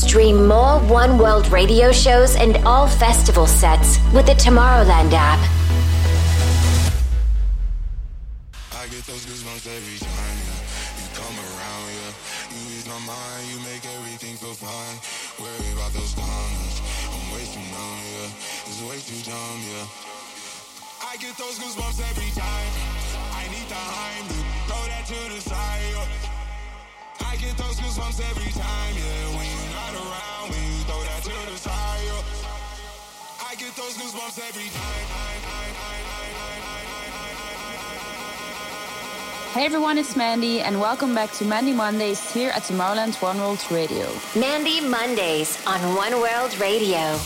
Stream more One World radio shows and all festival sets with the Tomorrowland app. I get those goosebumps every time, yeah. You come around, yeah. You ease my mind, you make everything feel fine. Worry about those comments, I'm way too numb, yeah. It's way too dumb, yeah. I get those goosebumps every time. I need the Heimlich, throw that to the side, yeah. I get those goosebumps every time, yeah. When you're not around, when you throw that to the side, yeah. I get those goosebumps every time. Hey everyone, it's Mandy, and welcome back to Mandy Mondays here at Tomorrowland One World Radio. Mandy Mondays on One World Radio.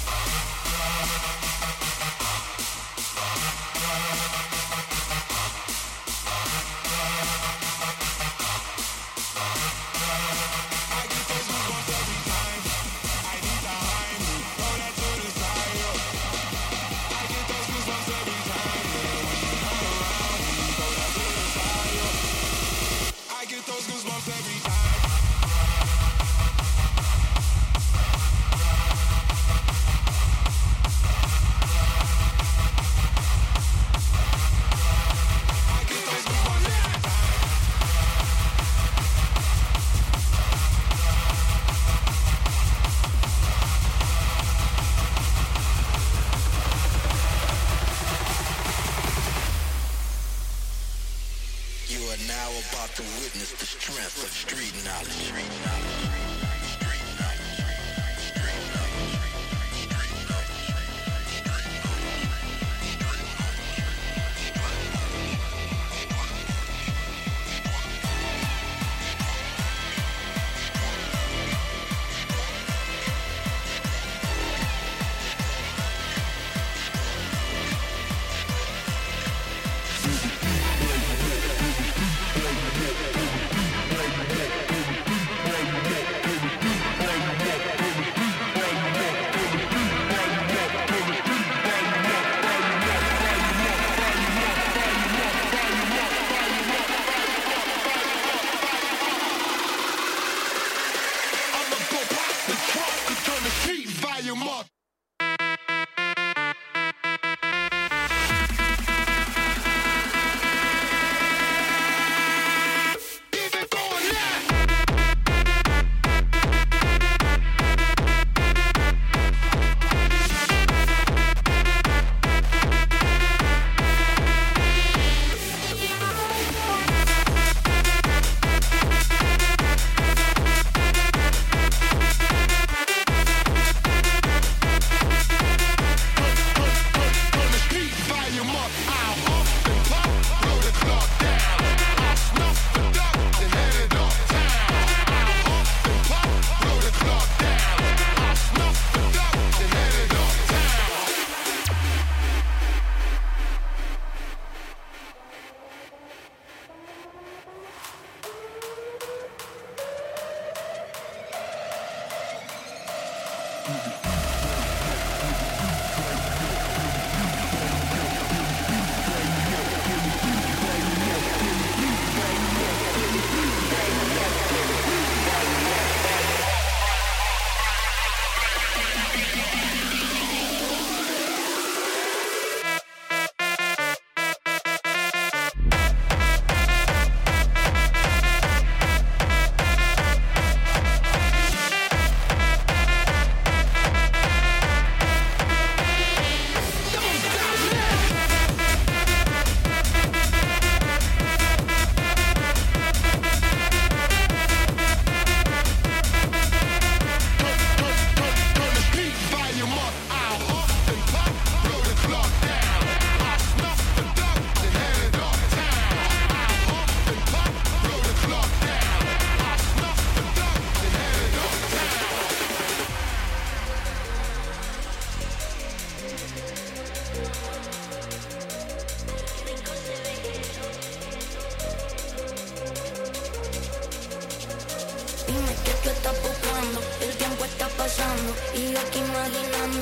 pasando y yo aquí imaginando.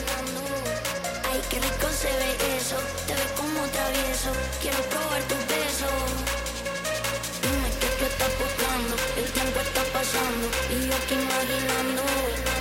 Ay, qué rico se ve eso, te ves como travieso, quiero probar tu beso. Dime qué está buscando, el tiempo está pasando y yo aquí imaginando.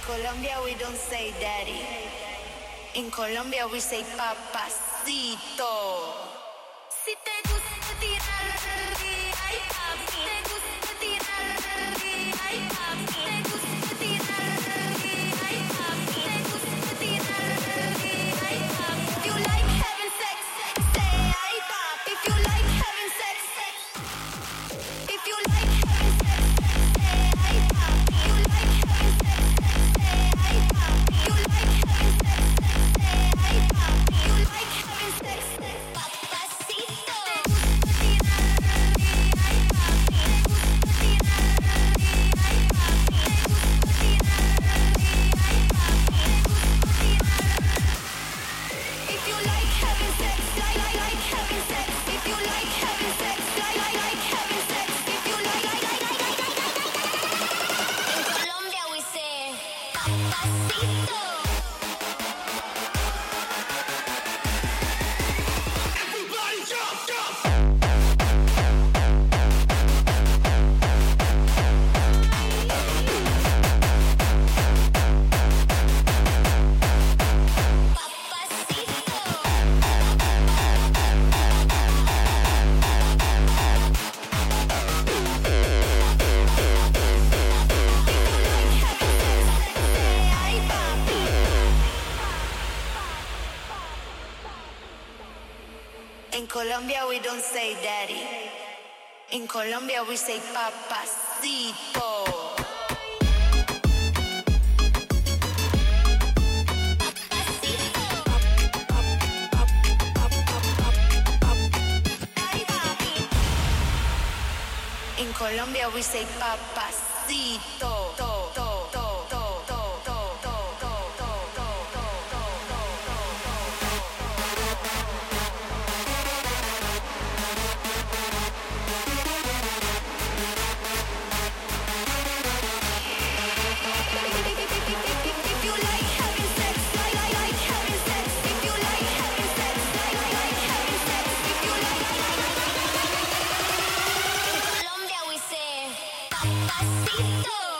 Colombia we don't say daddy. In Colombia we say papacito. Si te gusta tirar, ay papi. Te gusta tirar, ay papi. Te gusta tirar, ay papi. Te gusta tirar, ay papi. If you like having sex, say ay papi. If you like having sex, if you like having sex, say ay papi. You like having sex, say ay papi. You like having sex, say ay papi. You like having sex, papacito. Te gusta tirar, ay papi. Te gusta tirar, ay papi. Te gusta tirar, ay papi. Te gusta tirar. If you like having sex, like having sex. If you like having sex, like having sex. If you like. In Colombia we say papacito. Everybody jump, jump! In Colombia we don't say daddy. In Colombia we say papacito. In Colombia we say papacito. If you like having sex, like having sex. If you like having sex, like having sex. If you like. In Colombia we say papacito.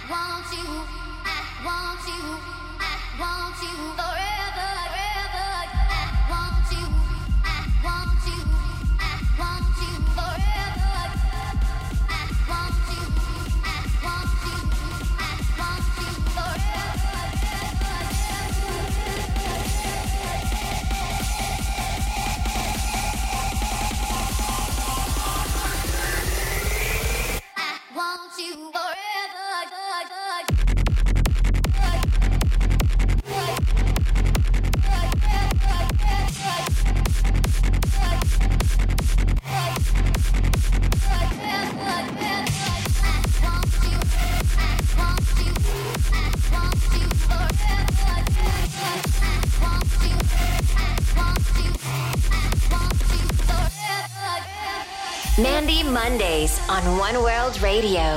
Mandy Mondays on One World Radio.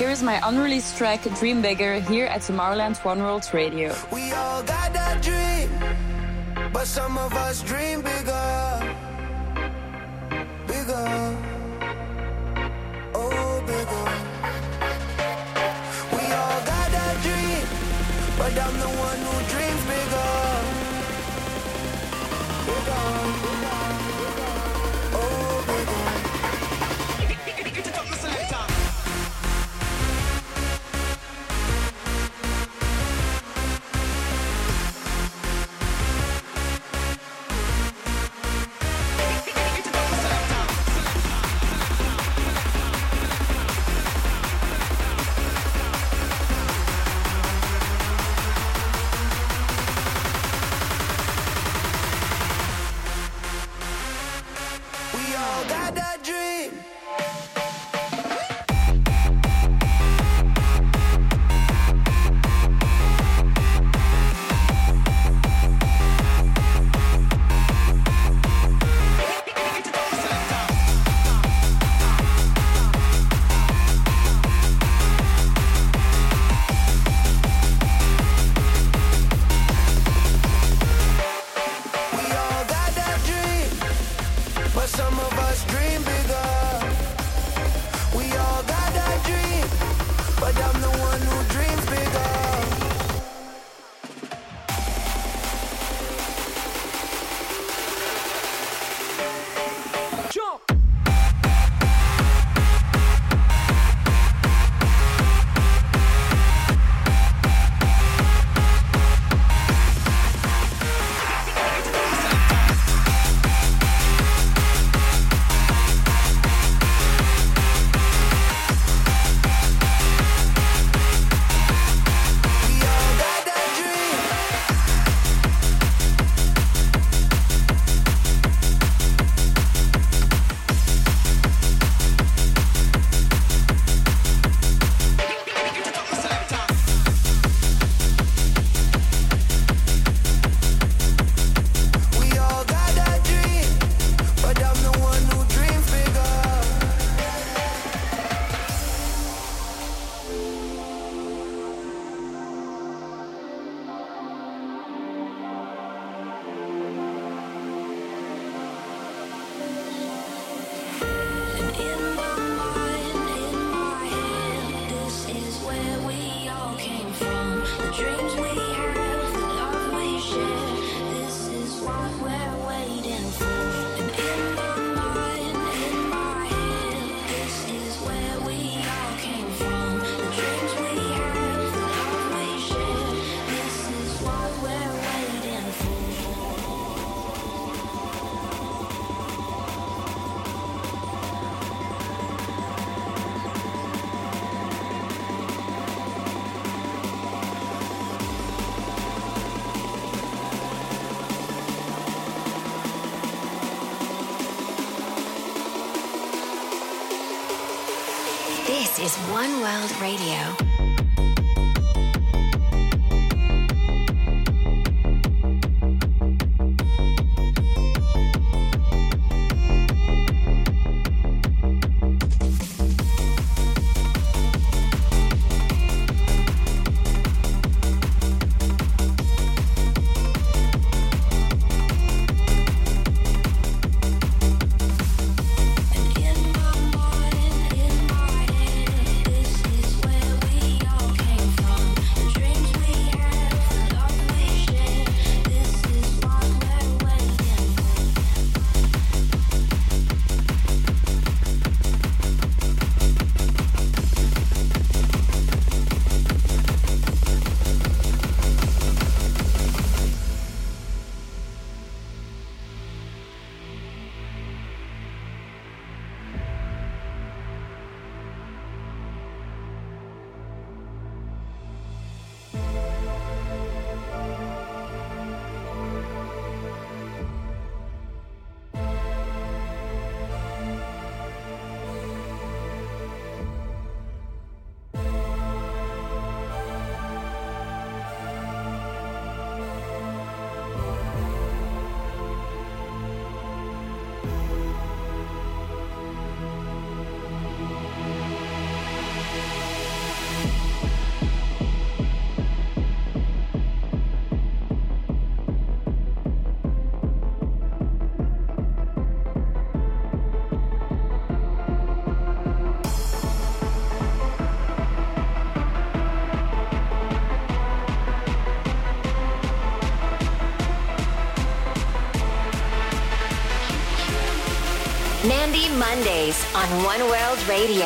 Here is my unreleased track, Dream Bigger, here at Tomorrowland One World Radio. We all got that dream, but some of us dream bigger, bigger, oh bigger. We all got that dream, but I'm the one who dreams bigger, bigger, oh bigger. This is One World Radio. In my mind, in my head, this is where we are. Mandy Mondays on One World Radio.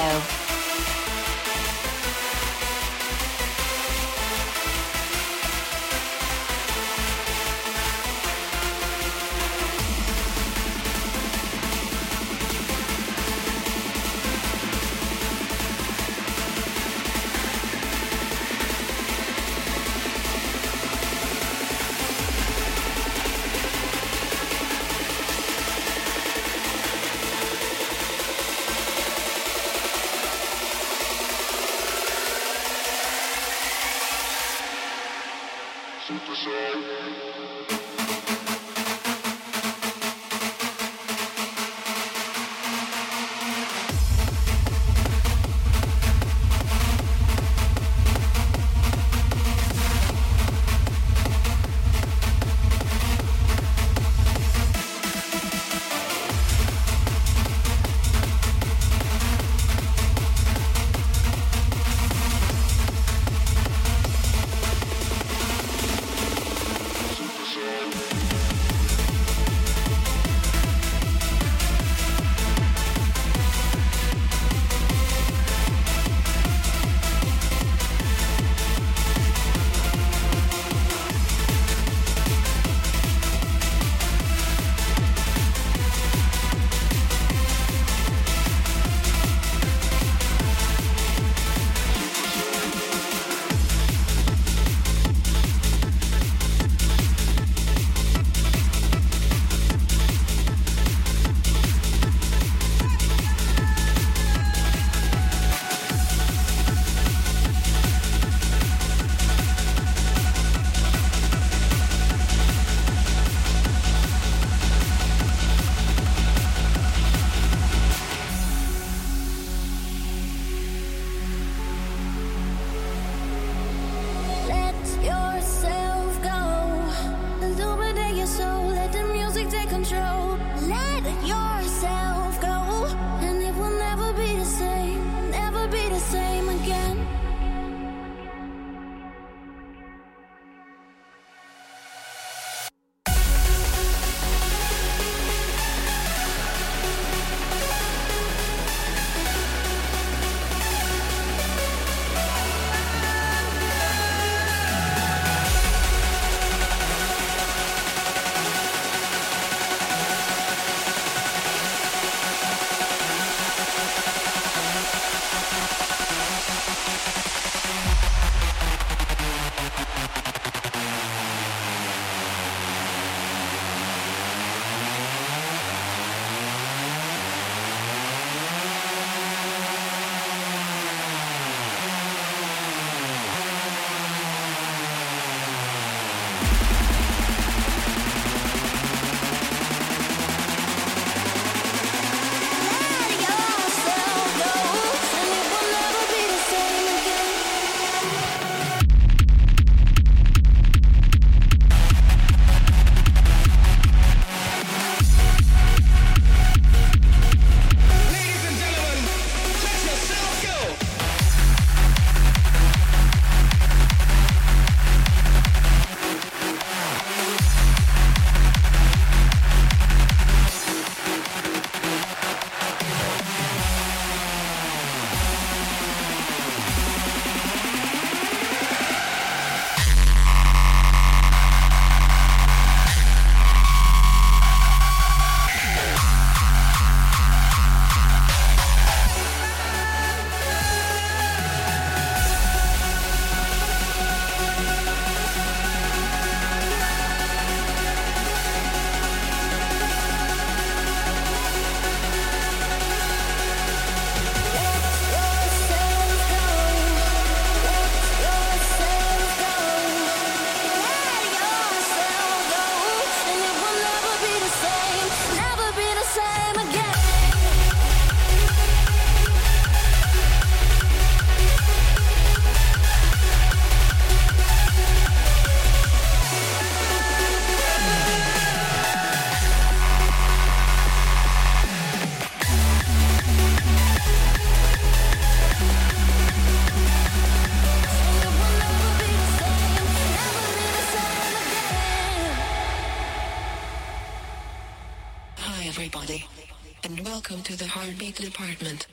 welcome to the Heartbeat Department.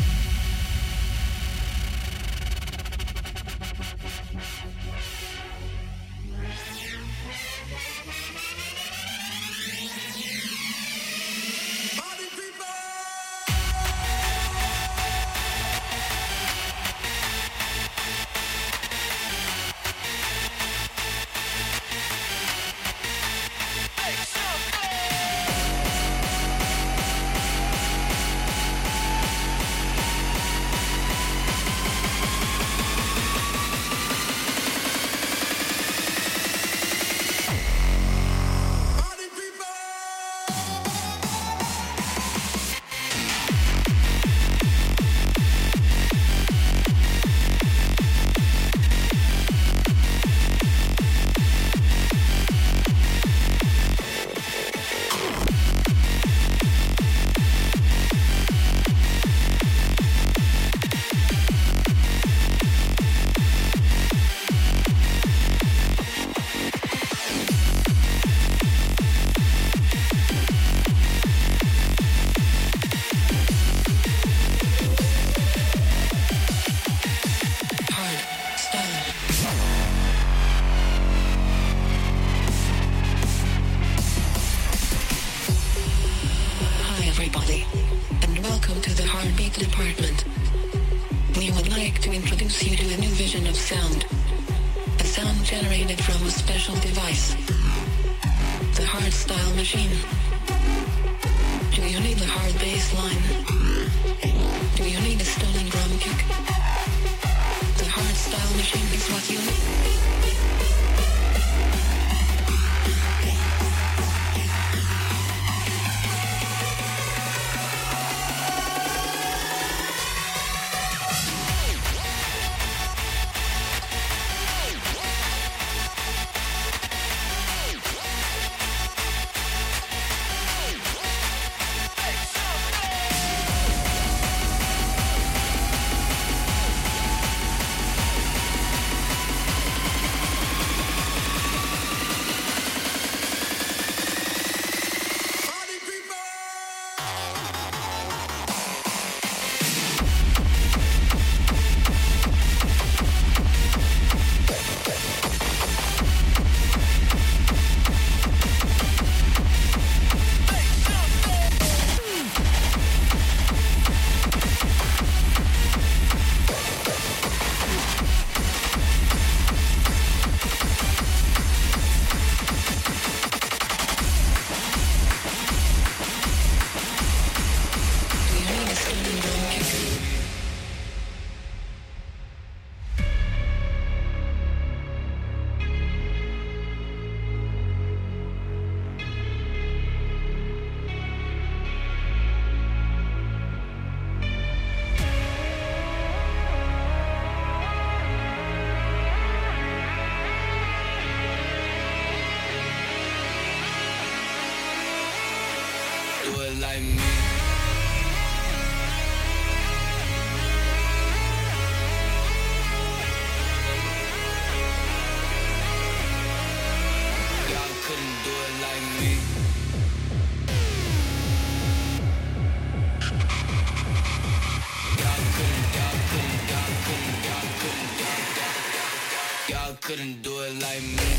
Couldn't do it like me.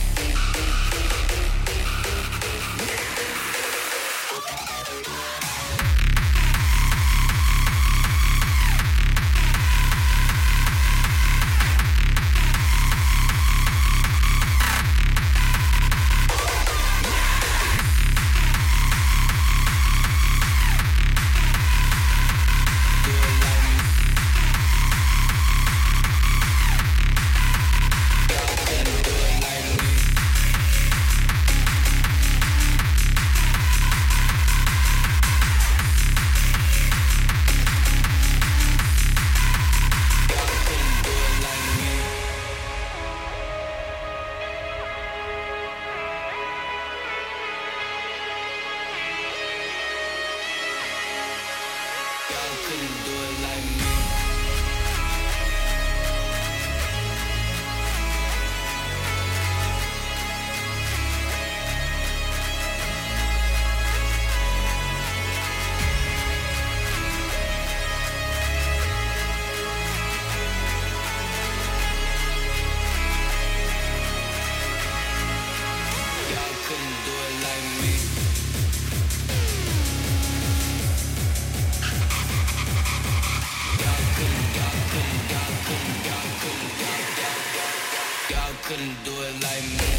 couldn't do it like me.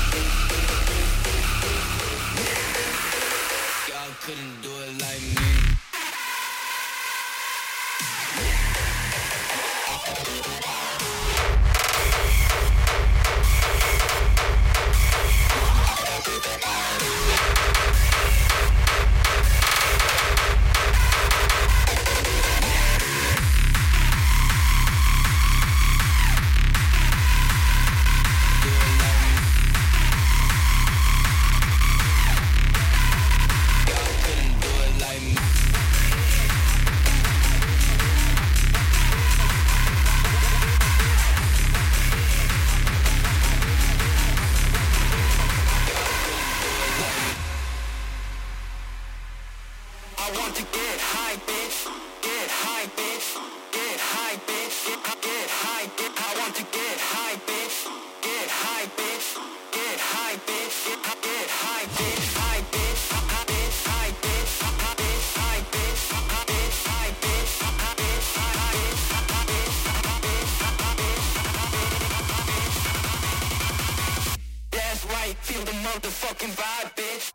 Y'all couldn't do it like me. Feel the motherfucking vibe, bitch.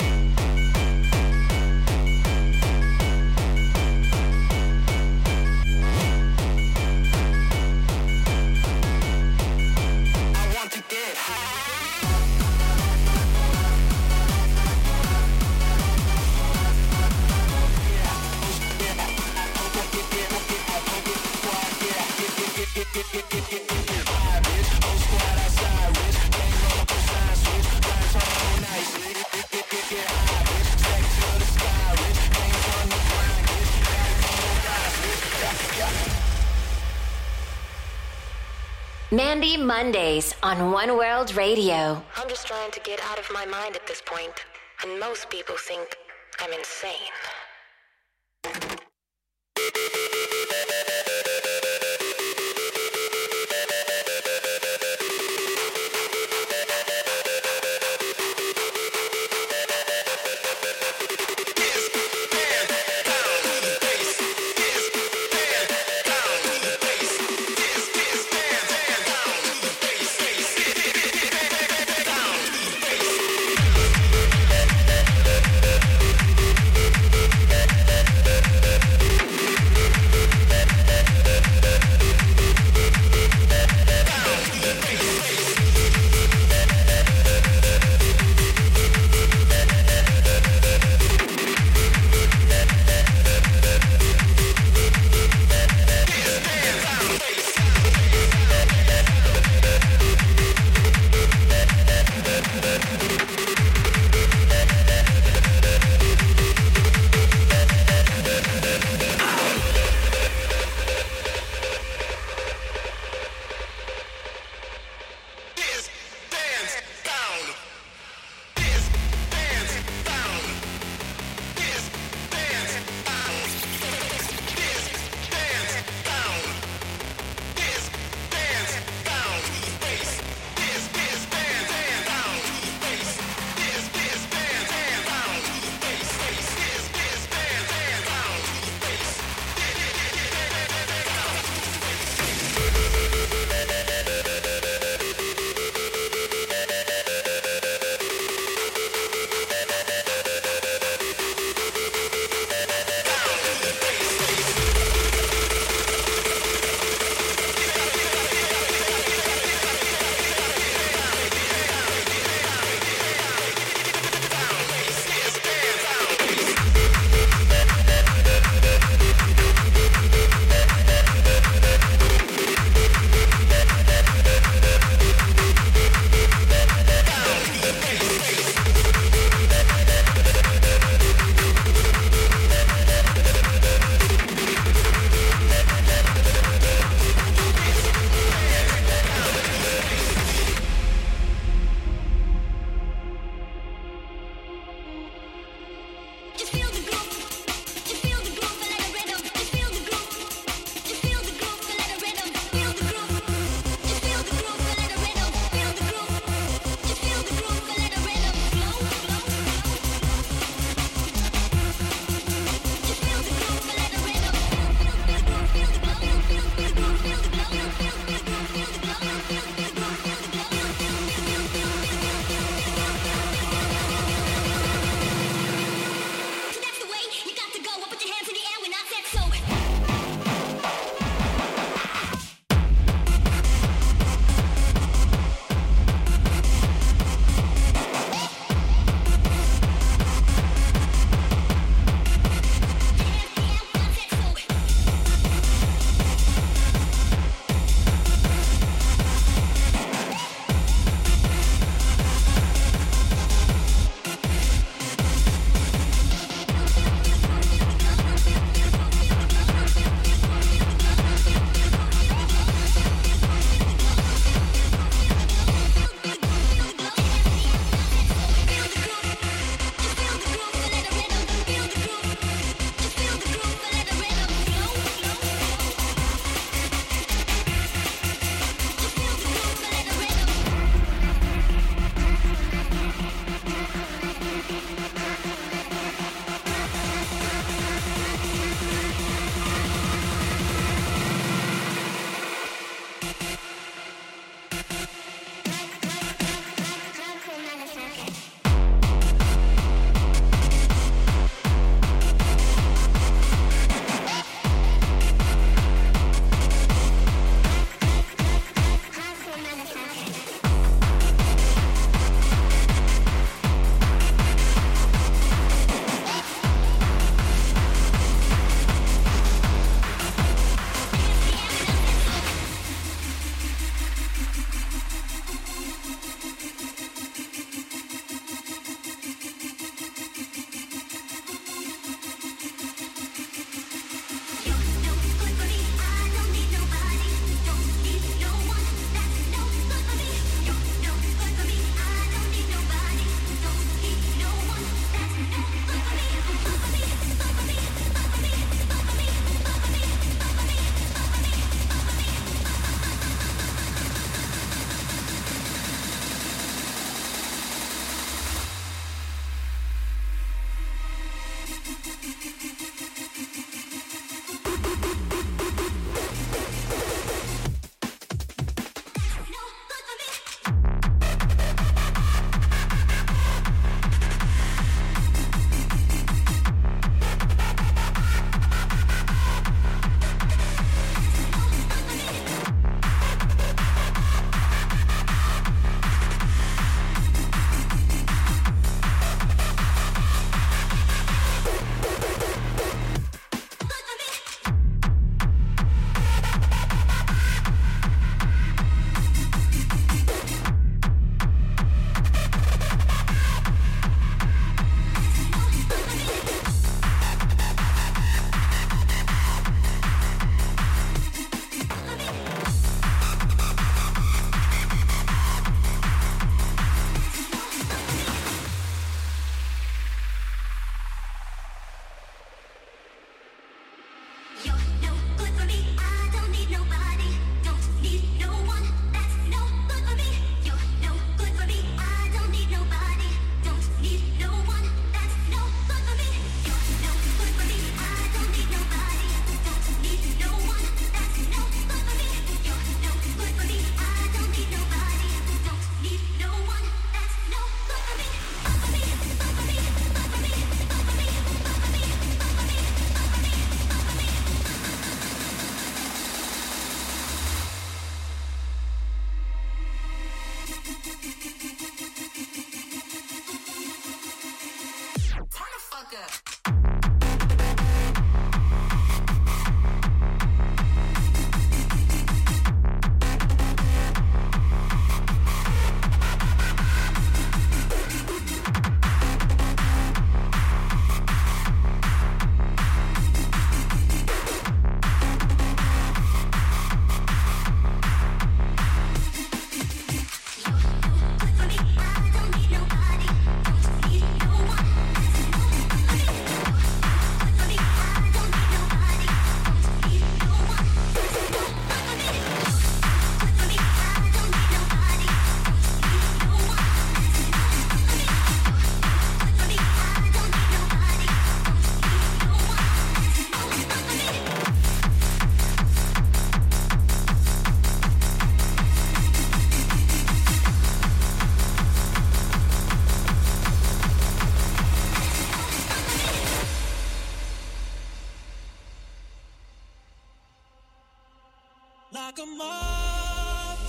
I want to get high. Mandy Mondays on One World Radio. I'm just trying to get out of my mind at this point, and most people think I'm insane.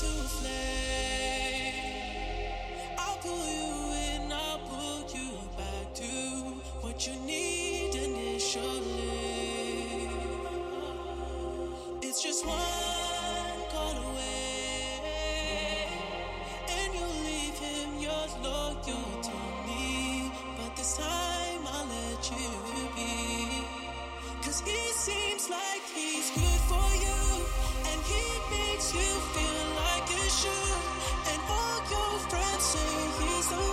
to a flame. I'll pull you in, I'll pull you back to what you need initially. It's just one call away, and you'll leave him, you're loyal to me. But this time I'll let you be, 'cause he seems like he's good for you, and he makes you feel like you should. And all your friends say he's the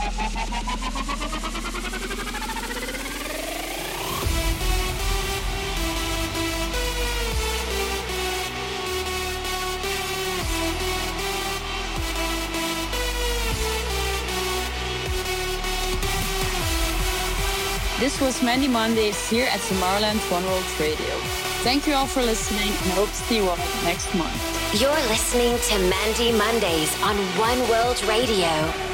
This was Mandy Mondays here at Tomorrowland One World Radio. Thank you all for listening and I hope to see you all next month. You're listening to Mandy Mondays on One World Radio.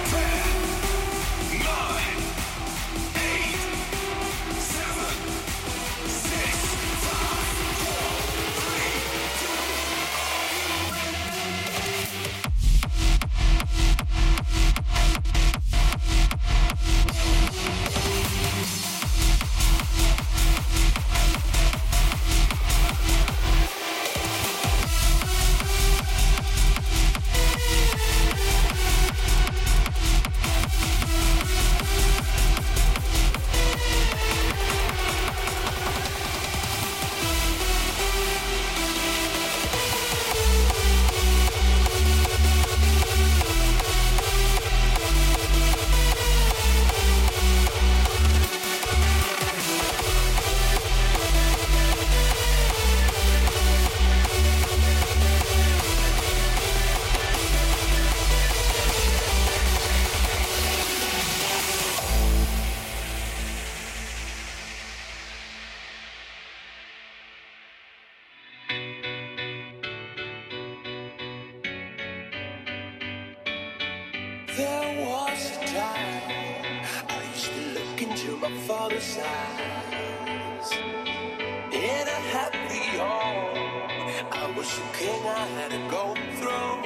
There was a time I used to look into my father's eyes. In a happy home, I was a king, I had a golden throne.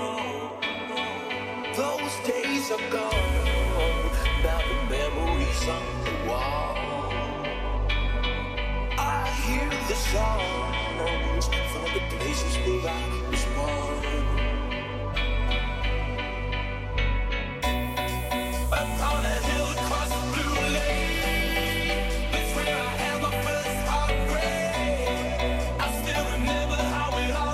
Those days are gone, now the memories on the wall. I hear the songs from the places where I was born. On a hill across the blue lake, that's where I had my first heartbreak. I still remember how it all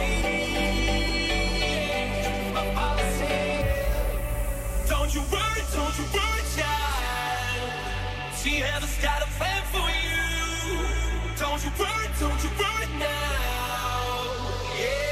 changed. My father said, don't you worry, child. She has got a plan for you. Don't you worry now. Yeah.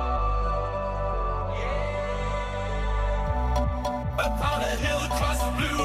On a hill across the blue